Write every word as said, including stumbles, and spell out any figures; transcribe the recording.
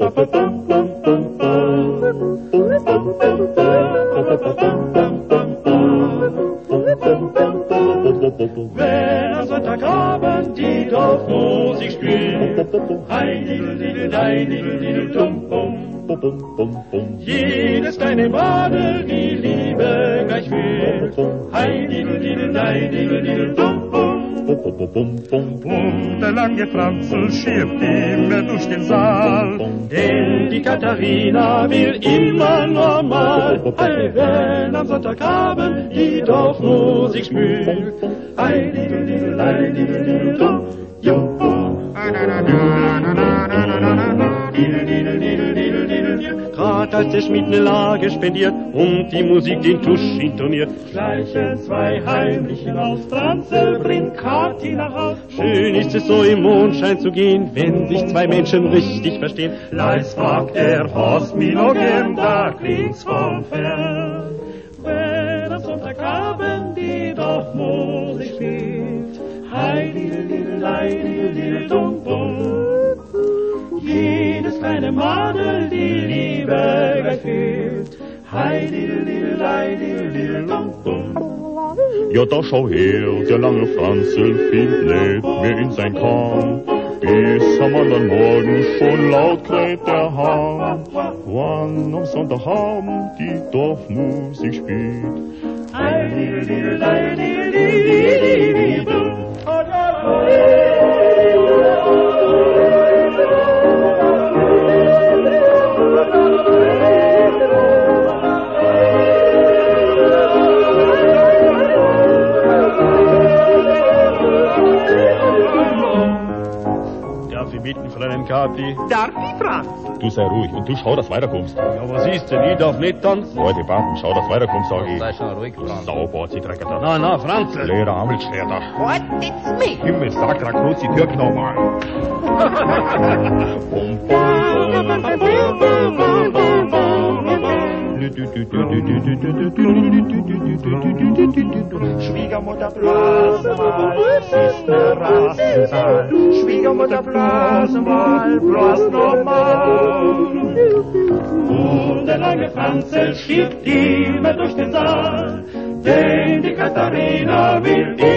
Wenn am Sonntagabend die Dorfmusik spielt, hei didel didel dei didel didel dum bum, jedes kleine Madel die Liebe gleich fühlt, hei didel didel dei didel didel dum bum. Und der lange Franzl schiebt immer durch den Saal, denn die Katharina will immer normal. Hey, wenn am Sonntagabend die Dorfmusik spielt, hey, didel, didel, didel, didel, didel, dum, juhu. Didel, didel, didel, didel, didel, didel. Grad als der Schmied ne Lage spendiert und die Musik den Tusch intoniert, schleichen zwei Heimlichen aus. Franzl bringt Kathi nach Haus. Schön ist es so im Mondschein zu gehen, wenn sich zwei Menschen richtig verstehen. Leis fragt er, hast mi noch gern, da klingt's vom Fern. Wenn am Sonntagabend die Dorfmusik spielt, hei didel didel dei didel didel dum bum, jedes kleine Madel die Liebe gleich fühlt, hei didel didel dei didel didel dum bum. Ja, da schau her, der lange Franzl findet nicht mehr in sein Kahn. Bis am anderen Morgen schon laut kräht der Hahn. Wann am Sonntagabend die Dorfmusik spielt, hei didel didel dei didel didel didel dum. Darf ich bitten, Fräulein Kathi? Darf ich, Franz? du sei ruhig und du schau, dass du weiterkommst. Ja, was ist denn? Ich darf nicht tanzen. Leute, Baden, schau, dass du weiterkommst, sag ich. Sei schon ruhig, Franz. Sauber, sie trägt da. Na, na, Franz. Leerer Ammelschwerter. What? It's me. Himmel, sag, da groß die Tür nochmal. Bum, bum, Schwiegermutter blase mal, ist ne Rassensaal. Schwiegermutter blase mal, bloß normal. Und der lange Franzl schiebt immer durch den Saal, denn die Katharina will